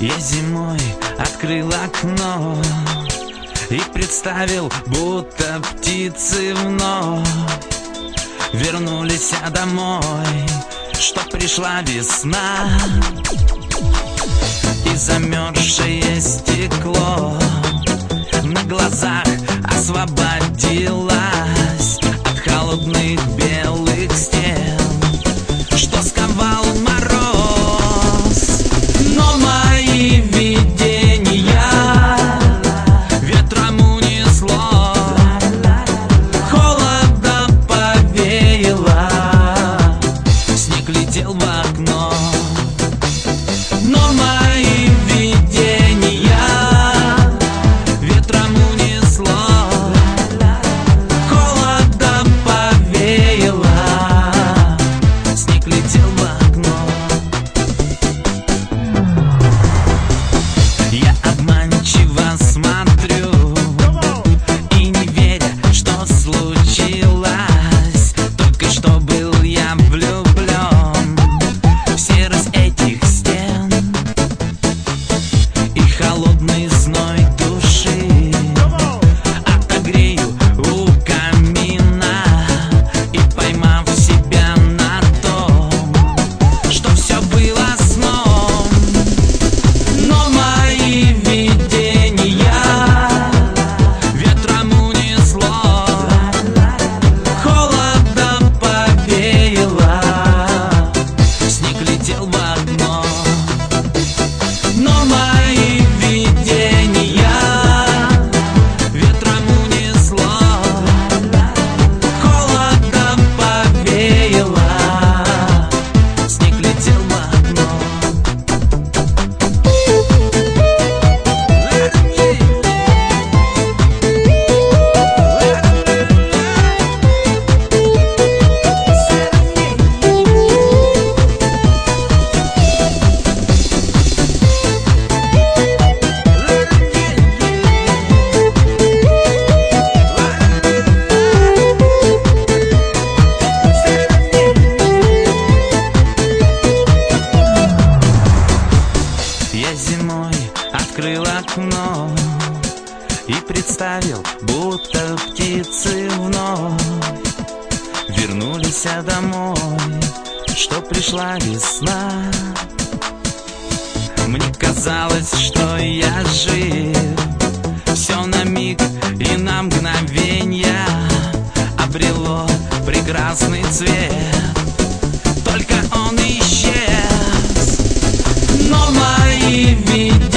Я зимой открыл окно и представил, будто птицы вновь вернулись домой, что пришла весна. И замерзшее стекло на глазах освободилось от холодных белых стен, что сковал мороз. Но мои видения ветром унесло, холодно повеяло, снег летел в окно. Но мои видения ветром унесло, холодно повеяло, снег летел в окно. Я обманчиво смотрю и не веря, что случилось, только что был я влюблен в серость этих стен и холодный зной души. Отогрею у камина и поймав себя на том, что все было сном. Но мои видения ветром унесло, холодно повеяло, снег летел в окно. Но мои видения ветром унесло, холодно повеяло, снег летел в окно. Я зимой открыл окно и представил, будто птицы вновь вернулись домой, что пришла весна. Мне казалось, что я жив, все на миг и на мгновенье обрело прекрасный цвет, только он исчез. Но мои видения